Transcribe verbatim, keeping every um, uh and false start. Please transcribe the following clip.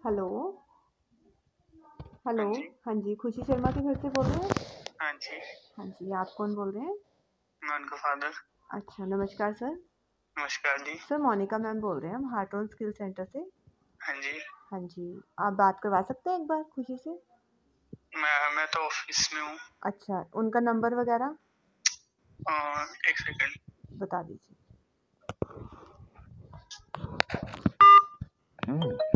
Hello. Hello. हाँ जी। हाँ जी, खुशी शर्मा के घर से बोल रहे हैं? हाँ जी, हाँ जी, आप कौन बोल रहे हैं? मैं उनका फादर। अच्छा, नमस्कार सर। नमस्कार जी। सर मोनिका मैम बोल रहे हैं हम हार्ट ऑन स्किल सेंटर से। हाँ जी, हाँ जी, आप बात करवा सकते हैं एक बार खुशी से? मैं मैं तो ऑफ़िस में हूँ। अच्छा, उनका नंबर वगैरह अ, एक सेकंड। बता दीजिए।